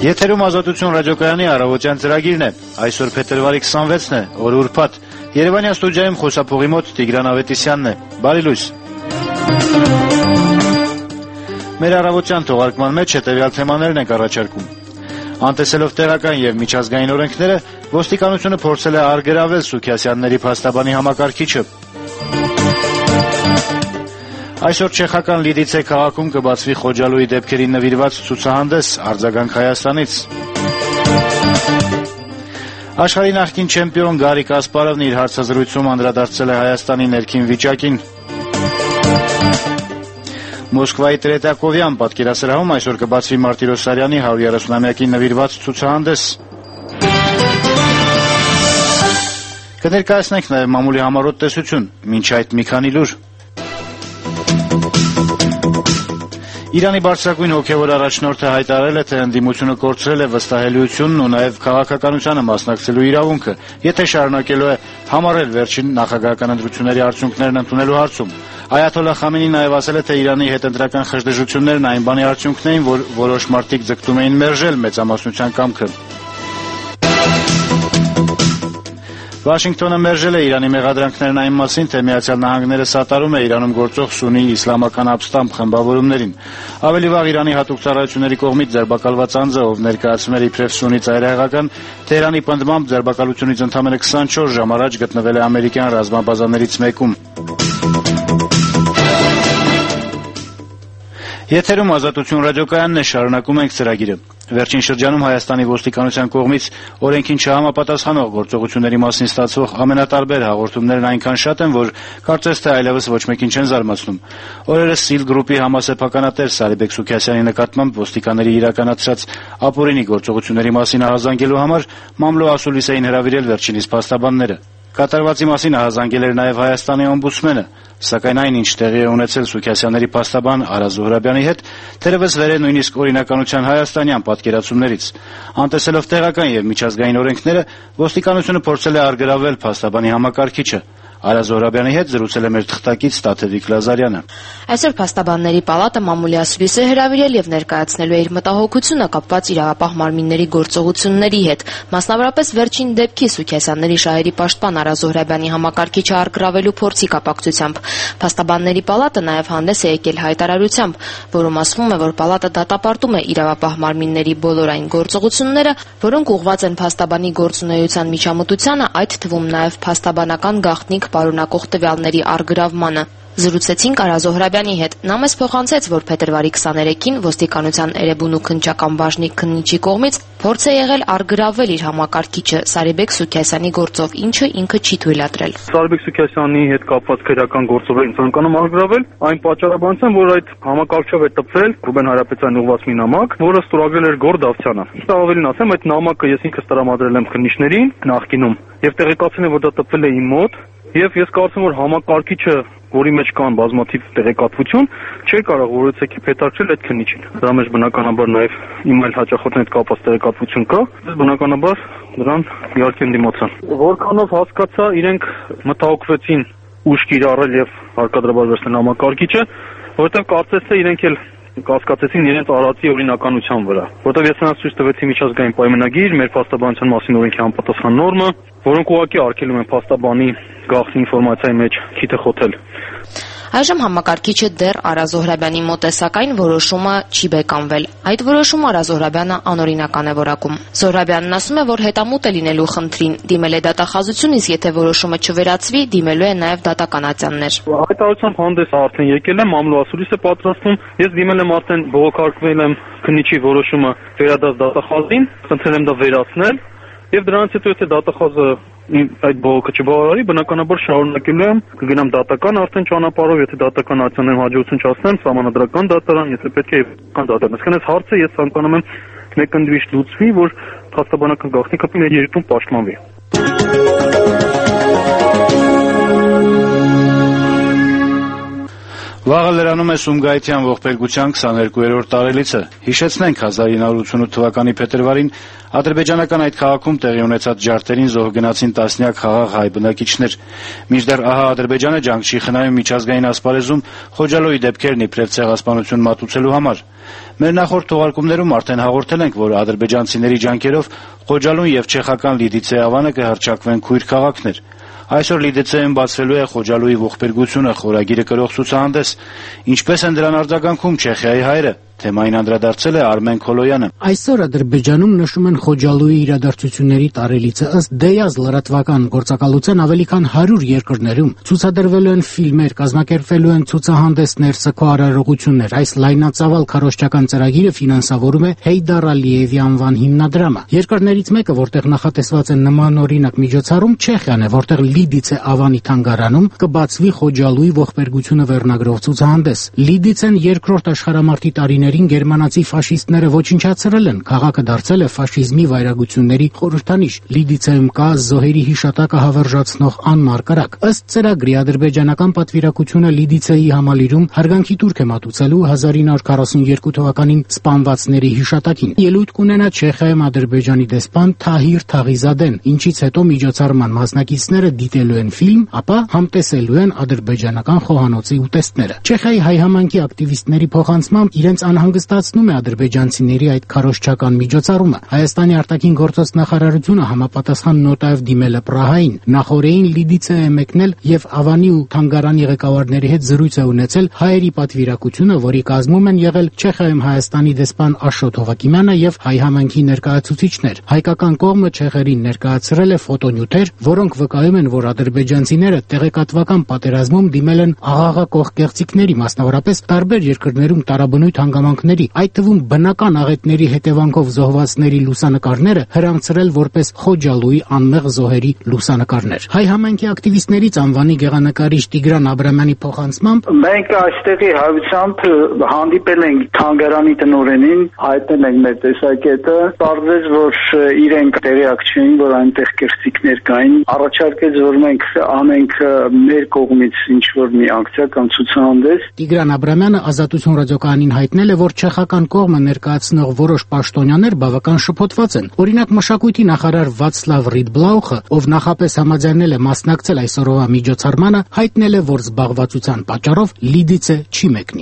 Եթերում Ազատություն ռադիոկայանի առավոտյան ծրագիրն է։ Այսօր փետրվարի 26-ն է, օրը ուրբաթ։ Երևանի ստուդիայում խոսափողի մոտ Տիգրան Ավետիսյանն է։ Բարի լույս։ Մեր առավոտյան թողարկման մեջ հետևյալ թեմաներն ենք առաջարկում։ Անտեսելով տեղական եւ միջազգային օրենքները, ոստիկանությունը փորձել է արգելավել Սուքիասյանների փաստաբանի համակարգիչը։ Այսօր չեխական Լիդիցե քաղաքում կբացվի Խոջալույի դեպքերին նվիրված ցուցահանդես «Արձագանք Հայաստանից»։ Աշխարհի նախկին չեմպիոն Գարի Կասպարովն իր հարցազրույցում անդրադարձել է Հայաստանի ներքին վիճակին։ Մոսկվայի Տրետակովյան պատկերասրահում այսօր կբացվի Մարտիրոսարյանի 130-ամյակին նվիրված ցուցահանդես։ Կներկայացնենք նաև մամուլի համառոտ տեսություն, մինչ այդ մի քանի լուր։ Իրանի բարձրագույն հոգևոր առաջնորդը հայտարարել է, թե ընդդիմությունը կորցրել է վստահելիությունն ու նաև քաղաքականությանը մասնակցելու իրավունքը, եթե շարունակելու է համառել վերջին նախագահական ընտրությունների արդյունքներն ընդունելու հարցում։ Այաթոլլահ Խամենին նաև ասել է, թե Իրանի հետընտրական խժդժություններն այն բանի արդյունքն էին, որ որոշ մարդիկ ձգտում էին մերժել մեծամասնության կամքը։ Վաշինգտոնը մերժել է Իրանի մեղադրանքներն այն մասին, թե Միացյալ Նահանգները սատարում է Իրանում գործող սուննի իսլամական ապստամբ խմբավորումներին։ Ավելի վաղ Իրանի հատուկ ծառայությունների կողմից ձերբակալված անձը, ով ներկայացում էր իբրև սուննի ծայրահեղական, Թեհրանի պնդմամբ ձերբակալությունից ընդամենը 24 ժամ առաջ գտնվել է ամերիկյան ռազմաբազաներից մեկում։ Եթերում Ազատություն ռադիոկայանն է, շարունակում ենք ծրագիրը։ Վերջին շրջանում Հայաստանի ոստիկանության կողմից օրենքին չհամապատասխանող գործողությունների մասին ստացվող ամենատարբեր հաղորդումներն այնքան շատ են, որ կարծես թե այլևս ոչ մեկին չեն զարմացնում։ Օրերս Սիլ գրուպի համասեփականատեր Սարիբեկ Սուքիասյանի նկատմամբ ոստիկանների իրականացրած ապօրինի գործողությունների մասին ահազանգելու համար մամլո ասուլիս էին հրավիրել վերջինիս փաստաբանները։ Կատարվածի մասին ահազանգել էր նաև Հայաստանի օմբուդսմենը, սակայն այն, ինչ տեղի է ունեցել Սուքիասյանների փաստաբան Արա Զոհրաբյանի հետ, թերևս վեր է նույնիսկ օրինականության հայաստանյան պատկերացումներից։ Անտեսելով տեղական եւ միջազգային օրենքները, ոստիկանությունը փորձել է արգելավել փաստաբանի համակարգիչը։ Արա Զոհրաբյանի հետ զրուցել է մեր թղթակից Տաթևիկ Լազարյանը։ Այսօր փաստաբանների պալատը մամուլի ասուլիս է հրավիրել եւ ներկայացնելու է իր մտահոգությունը կապված իրավապահ մարմինների գործողությունների հետ, մասնավորապես վերջին դեպքի Սուքիասյանների շահերի պաշտպան Արա Զոհրաբյանի համակարգիչը արգելավելու փորձի կապակցությամբ։ Փաստաբանների պալատը նաեւ հանդես է եկել հայտարարությամբ, որում ասվում է, որ պալատը դատապարտում է իրավապահ մարմինների բոլոր այն գործողությունները, որոնք ուղղված են փաստաբանի գործունեության միջամտությանը, այդ թվում նաեւ փաստաբանական գաղտնիք պարունակող տվյալների արգրավմանը։ Զրուցեցինք Արա Զոհրաբյանի հետ։ Նա մեզ փոխանցեց, որ փետրվարի 23-ին ոստիկանության Էրեբուն ու քննչական բաժնի քննիչի կողմից փորձ է եղել արգրավել իր համակարգիչը Սարիբեկ Սուքիասյանի գործով, ինչը ինքը չի թույլատրել։ Սարիբեկ Սուքիասյանի հետ կապված քրեական գործով են ցանկանում արգրավել, այն պատճառաբանությամբ, որ այդ համակարգչով է տպվել Ռուբեն Հարապետյանի ուղղված մի նամակ, որը ստորագրել էր Գոր Դավթյանը։ Ավելին ասեմ, այդ նամակը ես ինքս տրամադրել եմ քննիչներին նախկինում եւ տեղեկացել եմ, որ դա տպվել է իմ մոտ, եւ ես կարծում եմ, որ համակարգիչը, որի մեջ կան բազմաթիվ տեղեկատվություն, չէ կարող որոցեքի փետարել այդ քննիչին։ Դրա մեջ բնականաբար նաեւ իմ այլ հաճախորդների հետ կապված տեղեկատվություն կա, բնականաբար նրան իհարկե ընդդիմացան։ Որքանով հասկացա, իրենք մտահոգվեցին ուշ կիրառել եւ հարկադրաբար վերցնել համակարգիչը, որովհետեւ կարծես թե իրենք էլ կասկածեցին իրենց արածի օրինականության վրա, որտեղ ես նրանց ցույց տվեցի միջազգային պայմանագիր, մեր փաստաբանության մասին օրենքի համապատասխան նորմը, որոնք ուղղակի արգելում են փաստաբանի գաղտնի ինֆորմացիայի մեջ քիթը խոթել։ Այժմ համակարգիչը դեռ Արա Զոհրաբյանի մոտ է, սակայն որոշումը չի բեկանվել։ Այդ որոշումը Արա Զոհրաբյանը անօրինական է որակում։ Զոհրաբյանն ասում է, որ հետամուտ է լինելու խնդրին, դիմել է դատախազություն, իսկ եթե որոշումը չվերացվի, դիմելու է նաև դատական ատյաններ։ Հայտարարությամբ հանդես արդեն եկել եմ, մամլո ասուլիս է պատրաստվում, ես դիմել եմ արդեն բողոքարկվել եմ քննիչի որոշումը վերադարձ դատախազին, խնդրել եմ դա վերացնել, եւ դրանից հետո եթե դատախազը այդ բողոքը չբավարարի, բնականաբար շարունակելու եմ, կգնամ դատական արդեն ճանապարհով, եթե դատական ակցիաներում հաջողություն չհասնեմ, սահմանադրական դատարան, եթե պետք է եւական դատարան։ Այսինքն այս հարցը ես ցանկանում եմ մեկընդվիշ լուծվի, որ փաստաբանական գաղտնիքը մեր երկրում պաշտպանվի։ Վաղը լրանում է Սումգայիթյան ողբերգության 22-րդ տարելիցը։ Հիշեցնենք 1988 թվականի փետրվարին ադրբեջանական այդ քաղաքում տեղի ունեցած ջարդերին զոհ գնացին տասնյակ խաղաղ հայ բնակիչներ։ Մինչդեռ ահա Ադրբեջանը ջանք չի խնայում միջազգային ասպարեզում Խոջալույի դեպքերն իբրև ցեղասպանություն մատուցելու համար։ Մեր նախորդ թողարկումներում արդեն հաղորդել ենք, որ ադրբեջանցիների ջանքերով Խոջալուն եւ չեխական Լիդիցե Ավանը կհռչակվեն քույր քաղաքներ։ Այսօր Լիդիցեում բացվելու է Խոջալուի ողբերգությունը խորագիրը կրող ցուցահանդես։ Ինչպես են դրան արձագանքում Չեխիայի հայերը։ Թեմային անդրադարձել է Արմեն Քոլոյանը։ Այսօր Ադրբեջանում նշում են Խոջալուի իրադարձությունների տարելիցը ըստ ԴԵԱԶ լրատվական գործակալության ավելի քան 100 երկրներում ցուցադրվելու են ֆիլմեր, կազմակերպվելու են ցուցահանդեսներ, սգո արարողություններ։ Այս լայնածավալ քարոզչական ծրագիրը ֆինանսավորում է Հեյդար Ալիևի անվան հիմնադրամը։ Երկրներից մեկը, որտեղ նախատեսված է նմանօրինակ միջոցառում, Չեխիան է, որտեղ Լիդիցե Ավանի թանգարանում կբացվի Խոջալուի ողբերգությունը վերնագրով ցուցահանդես։ Լիդիցեն երկրորդ աշխարհամարտի տարիներին գերմանացի ֆաշիստները ոչնչացրել են, քաղաքը դարձել է ֆաշիզմի վայրագությունների խորհրդանիշ։ Լիդիցեում կա զոհերի հիշատակը հավերժացնող անմար կրակ։ Ըստ ծրագրի ադրբեջանական պատվիրակությունը Լիդիցեի համալիրում հարգանքի տուրք է մատուցելու 1942 թվականին սպանվածների հիշատակին։ Ելույթ կունենա Չեխիայում Ադրբեջանի դեսպան Թահիր Թաղիզադեն, ինչից հետո միջոցառման մասնակիցները դիտելու են ֆիլմ, ապա համտեսելու են ադրբեջանական խոհանոցի ուտեստները։ Չեխիայի հայ համայնքի ակտիվիստների փոխանցմամբ իրենց անհանգստացնում է ադրբեջանցիների այդ քարոզչական միջոցառումը։ Հայաստանի արտաքին գործոց նախարարությունը համապատասխան նոտայով դիմել է Պրահային։ Նախորդին Լիդիցե է մեկնել եւ Ավանի ու թանգարանի ղեկավարների հետ զրույց է ունեցել հայերի պատվիրակությունը, որի կազմում են եղել Չեխիայում Հայաստանի դեսպան Աշոտ Հովակիմյանը եւ հայ համայնքի ներկայացուցիչներ։ Հայկական կողմը Չեխերին ներկայացրել է ֆոտոնյութեր, որոնք վկայում են, որ ադրբեջանցիները տեղեկատվական պատերազմում դիմել են աղաղակող կեղծիքների, մասնավորապես տարբեր երկրներում տարաբնույթ հանգամանքների, այդ թվում բնական աղետների հետևանքով զոհվածների լուսանկարները հրամցրել որպես Խոջալուի անմեղ զոհերի լուսանկարներ։ Հայ համայնքի ակտիվիստներից անվանի գեղանկարիչ Տիգրան Աբրամյանի փոխանցմամբ մենք այստեղի հայությամբ հանդիպել ենք թանգարանի տնօրենին, հայտնել ենք մեր տեսակետը, պարզվեց, որ իրենք տեղյակ չէին, որ այնտեղ կեղծիքներ կային, առաջարկեց, որ մենք անենք մեր կողմից ինչ-որ մի ակցիա կամ ցուցահանդես։ Տիգրան Աբրամյանը Ազատություն ռադիոկայանին հայտնել է, որ չեխական կողմը ներկայացնող որոշ պաշտոնյաներ բավական շփոթված են։ Օրինակ մշակույթի նախարար Վացլավ Ռիդբլաուխը, ով նախապես համաձայնել է մասնակցել այսօրվա միջոցառմանը, հայտնել է, որ զբաղվածության պատճառով Լիդիցե չի մեկնի։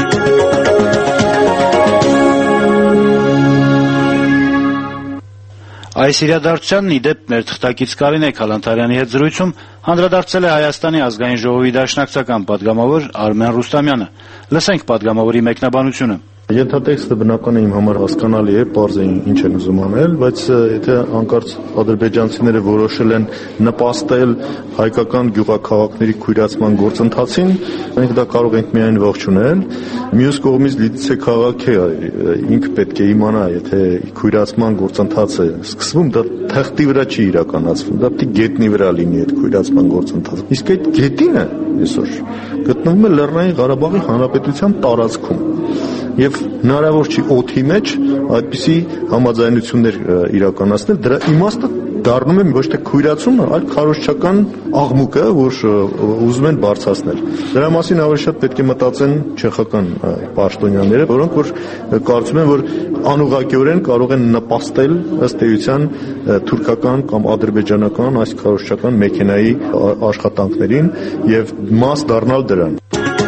Այս իրադարձությանն ի դեպ մեր թղթակից Կարինե Քալանթարյանի հետ զրույցում անդրադարձել է Հայաստանի ազգային ժողովի դաշնակցական պատգամավոր Արմեն Ռուստամյանը։ Լսենք պատգամավորի մեկնաբանությունը։ Ենթատեքստը բնական է իմ համար հասկանալի է, պարզ է ինչ են ուզում անել, բայց եթե անկարծ ադրբեջանցիները որոշել են նպաստել հայկական գյուղաքաղաքների քույրացման գործընթացին, մենք դա կարող ենք միայն ողջունել։ Մյուս կողմից Լիդիցե քաղաքը ինքը պետք է իմանա, եթե քույրացման գործընթացը սկսվում, դա թղթի վրա չի իրականացվում, դա պետք է գետնի վրա լինի այդ քույրացման գործընթացը։ Իսկ այդ գետինը այսօր գտնվում է Լեռնային Ղարաբաղի Հանրապետության տարածքում։ Եվ հնարավոր չի օդի մեջ այդպիսի համաձայնություններ իրականացնել, դրա իմաստը դառնում է ոչ թե քույրացումը, այլ քարոզչական աղմուկը, որ ուզում են բարձրացնել։ Դրա մասին ավելի շատ պետք է մտածեն չեխական պաշտոնյաները, որոնք որ կարծում են, որ անուղղակիորեն կարող են նպաստել ըստ էության թուրքական կամ ադրբեջանական այս քարոզչական մեքենայի աշխատանքներին եւ մաս դառնալ դրան։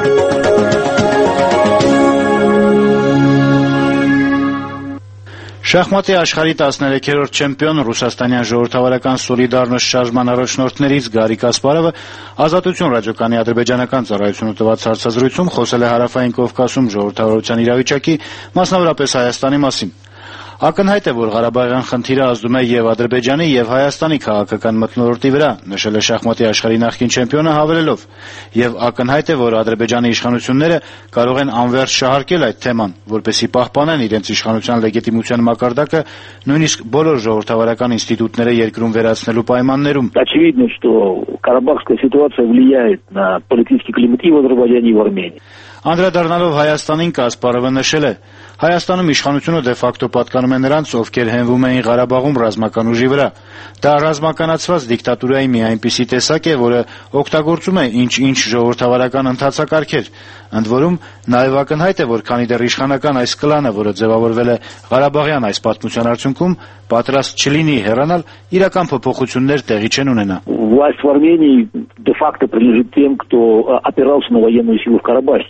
Շախմատի աշխարհի 13-րդ չեմպիոն ռուսաստանյան ժողովրդավարական սոլիդարնոս շարժման առաջնորդներից Գարի Կասպարովը Ազատություն ռադիոկայանի ադրբեջանական ծառայությունը տված հարցազրույցում խոսել է Հարավային Կովկասում ժողովրդավարության իրավիճակի, մասնավորապես Հայաստանի մասին։ Ակնհայտ է, որ Ղարաբաղյան խնդիրը ազդում է եւ Ադրբեջանի եւ Հայաստանի քաղաքական մթնոլորտի վրա, նշել է շախմատի աշխարհի նախկին չեմպիոնը հավելելով, եւ ակնհայտ է, որ Ադրբեջանի իշխանությունները կարող են անվերջ շահարկել այդ թեման, որպեսզի պահպանեն իրենց իշխանության լեգիտիմության մակարդակը նույնիսկ բոլոր ժողովրդավարական ինստիտուտները երկրում վերացնելու պայմաններում։ Очевидно, что карабахская ситуация влияет на политический климат и в Азербайджане, и в Армении. Անդրադառնալով Հայաստանին Կասպարովը նշել է. Հայաստանում իշխանությունը դե ֆակտո պատկանում է նրանց, ովքեր հենվում էին Ղարաբաղում ռազմական ուժի վրա։ Դա ռազմականացված դիկտատուրայի մի այնպիսի տեսակ է, որը օգտագործում է ինչ-ինչ ժողովրդավարական ընթացակարգեր։ Ընդ որում, նաև ակնհայտ է, որ քանի դեռ իշխանական այս կլանը, որը ձևավորվել է Ղարաբաղյան այս պատմության արդյունքում, պատրաստ չլինի հեռանալ, իրական փոփոխություններ տեղի չեն ունենա։ власть в Армении де-факто принадлежит тем, кто опирался на военную силу в Карабахе.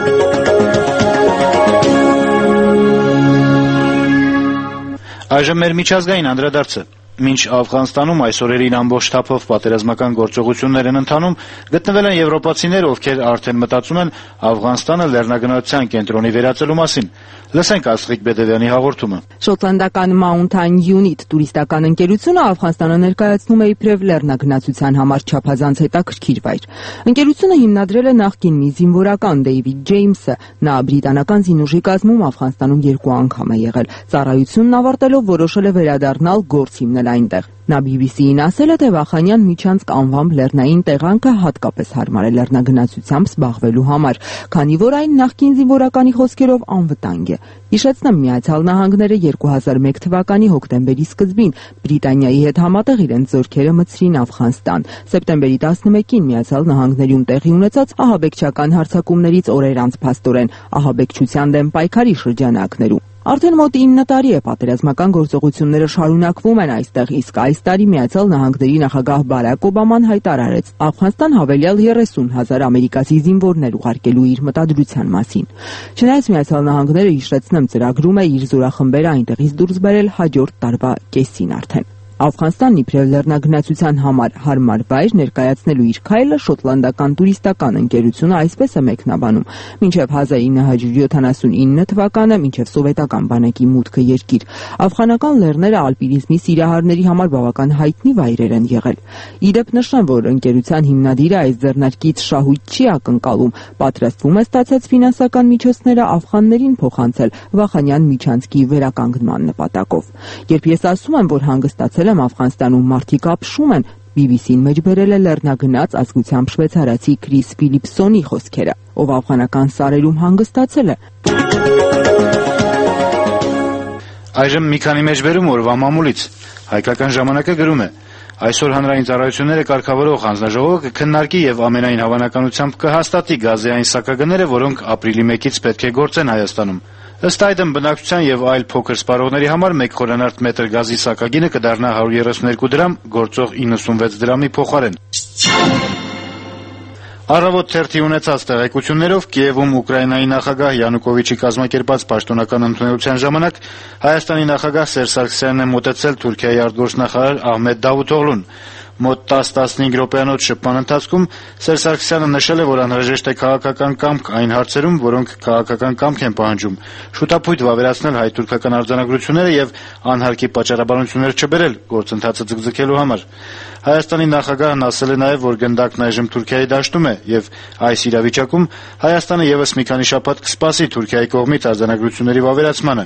Այժմ մեր միջազգային անդրադարձը Մինչ Աֆղանստանում այս օրերին ամբողջ թափով պատերազմական գործողություններ են ընթանում, գտնվել են եվրոպացիներ, ովքեր արդեն մտածում են Աֆղանստանը լեռնագնացության կենտրոնի վերածելու մասին։ Լսենք Աստղիկ Բեդևյանի հաղորդումը։ Շոտլանդական Mountain Unit տուրիստական ընկերությունը Աֆղանստանը ներկայացնում է իբրև լեռնագնացության համար չափազանց հետաքրքիր վայր։ Ընկերությունը հիմնադրել է նախկին մի զինվորական Դեյվիդ Ջեյմսը։ Նա բրիտանական զինուժի կազմում Աֆղանստանում 2 անգամ է եղել։ Ծառայությունն ավարտելով որոշել է վերադառնալ գործ հիմնել այնտեղ։ Նա BBC-ին ասել է, թե Վախանյան միջանցք անվամբ լեռնային տեղանքը հատկապես հարմար է լեռնագնացությամբ զբաղվելու համար, քանի որ այն նախկին զինվորականի խոսքերով անվտանգ է։ Հիշեցնեմ, Միացյալ Նահանգները 2001 թվականի հոկտեմբերի սկզբին Բրիտանիայի հետ համատեղ իրենց զորքերը մտցրին Աֆղանստան։ Սեպտեմբերի 11-ին Միացյալ Նահանգներում տեղի ունեցած ահաբեկչական հարձակումներից օրեր անց փաստորեն ահաբեկչության դեմ պայքարի շրջանակներում Արդեն մոտ 9 տարի է պատերազմական գործողությունները շարունակվում են այստեղ, իսկ այս տարի Միացյալ Նահանգների նախագահ Բարակ Օբաման հայտարարեց Աֆղանստան հավելյալ 30,000 ամերիկացի զինվորներ ուղարկելու իր մտադրության մասին։ Չնայած Միացյալ Նահանգները հիշեցնեմ ծրագրում է իր զորախմբերը այնտեղից դուրս բերել հաջորդ տարվա կեսին արդեն։ Աֆղանստանն իբրև լեռնագնացության համար հարմար վայր ներկայացնելու իր քայլը շոտլանդական տուրիստական ընկերությունը այսպես է մեկնաբանում. մինչև 1979 թվականը, մինչև սովետական բանակի մուտքը երկիր, աֆղանական լեռները ալպինիզմի սիրահարների համար բավական հայտնի վայրեր են եղել։ Իդեպ նշեմ, որ ընկերության հիմնադիրը այս ձեռնարկից շահույթ չի ակնկալում, պատրաստվում է ստացած ֆինանսական միջոցները աֆղաններին փոխանցել Վախանյան միջանցքի վերականգնման նպատակով։ Երբ ես ասում եմ, որ հանգստացել եմ Աֆղանստանում մարդիկ ապշում են, BBC-ն մեջբերել է լեռնագնաց ազգությամբ շվեյցարացի Քրիս Ֆիլիպսոնի խոսքերը, ով աֆղանական սարերում հանգստացել է։ Այժմ մի քանի մեջբերում օրվա մամուլից։ Հայկական ժամանակը գրում է. Այսօր հանրային ծառայությունները կարգավորող հանձնաժողովը կքննարկի եւ ամենայն հավանականությամբ կհաստատի գազային սակագները, որոնք ապրիլի 1-ից պետք է գործեն Հայաստանում։ Ըստ այդմ բնակչության եւ այլ փոքր սպառողների համար 1 խորանարդ մետր գազի սակագինը կդառնա 132 դրամ, գործող 96 դրամի փոխարեն։ Առավոտ թերթի ունեցած տեղեկություններով Կիևում Ուկրաինայի նախագահ Յանուկովիչի կազմակերպած պաշտոնական ընդունելության ժամանակ Հայաստանի նախագահ Սերժ Սարգսյանն է մոտեցել Թուրքիայի արտգործնախարար Ահմեդ Դավութօղլուն։ Մոտ 10-15 րոպեանոց շփման ընթացքում Սերժ Սարգսյանը նշել է, որ անհրաժեշտ է քաղաքական կամք այն հարցերում, որոնք քաղաքական կամք են պահանջում, շուտապույտ վավերացնել հայ-թուրքական արձանագրությունները եւ անհարկի պատճառաբանություններ չբերել գործընթացը ձգձգելու համար։ Հայաստանի նախագահն ասել է նաեւ, որ գնդակն այժմ Թուրքիայի դաշտում է եւ այս իրավիճակում Հայաստանը եւս մի քանի շաբաթ կսպասի Թուրքիայի կողմից արձանագրությունների վավերացմանը։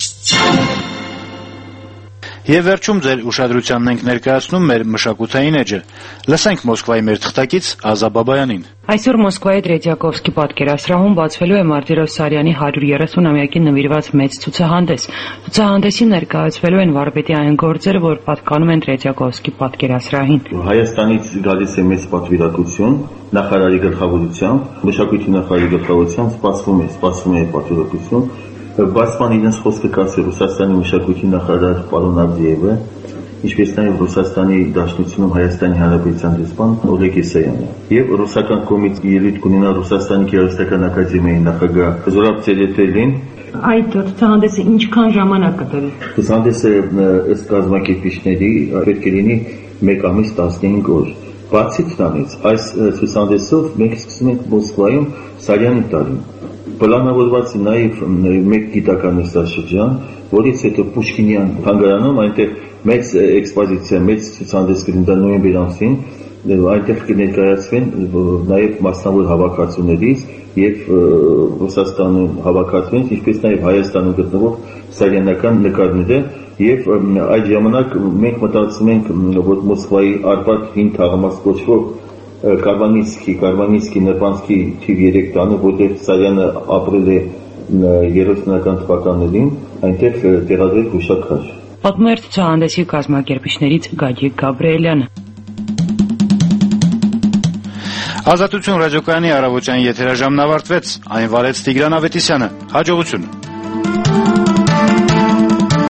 Եվ վերջում ձեր ուշադրությանն ենք ներկայացնում մեր մշակութային էջը։ Լսենք Մոսկվայի մեր թղթակից Ազա Բաբայանին։ Այսօր Մոսկվայի Տրետյակովսկի պատկերասրահում բացվելու է Մարտիրոս Սարյանի 130-ամյակին նվիրված մեծ ցուցահանդես։ Ցուցահանդեսին ներկայացվելու են վարպետի այն գործերը, որ պատկանում են Տրետյակովսկի պատկերասրահին։ Հայաստանից գալիս է մեծ պատվիրակություն, նախարարի գլխավորությամբ, մշակույթի նախարարի գլխավորությամբ սպասվում է պատվիրակություն։ Բացման իրենց խոսքը կասի Ռուսաստանի մշակույթի նախարար պարոն Ավդիևը, ինչպես նաև Ռուսաստանի Դաշնությունում Հայաստանի Հանրապետության դեսպան Օլեգ Իսայանը։ Եվ ռուսական կողմից ելույթ կունենա Ռուսաստանի Գեղարվեստական ակադեմիայի նախագահ Զորաբ Ցերետելին։ Այդ ցուցահանդեսը ինչքան ժամանակ կտևի։ Ցուցահանդեսը ըստ կազմակերպիչների պետք է լինի 1 ամիս 15 օր։ Բացի դրանից, այս ցուցահանդեսով մենք սկսում ենք Մոսկվայում Սարյանի տարին։ Պլանավորված է նաև մեկ գիտական նստաշրջան, որից հետո Պուշկինյան թանգարանում այնտեղ մեծ էքսպոզիցիա, մեծ ցուցահանդես կլինի նոյեմբեր ամսին, այնտեղ կներկայացվեն նաև մասնավոր հավաքածուներից եւ Ռուսաստանում հավաքածուներից, ինչպես նաև Հայաստանում գտնվող սարյանական նկարները եւ այդ ժամանակ մենք մտածում ենք, որ Մոսկվայի Արբատ 5 թաղամաս կոչվող Կարվանիսկի Նրբանսկի թիվ 3 տանը, որտեղ Սարյանը ապրել է 30-ական թվականներին, այնտեղ տեղադրել հուշաքար։ Պատմում էր ցուցահանդեսի կազմակերպիչներից Գագիկ Գաբրիելյանը։ Ազատություն ռադիոկայանի առավոտյան եթերաժամն ավարտվեց, այն վարեց Տիգրան Ավետիսյանը։ Հաջողություն։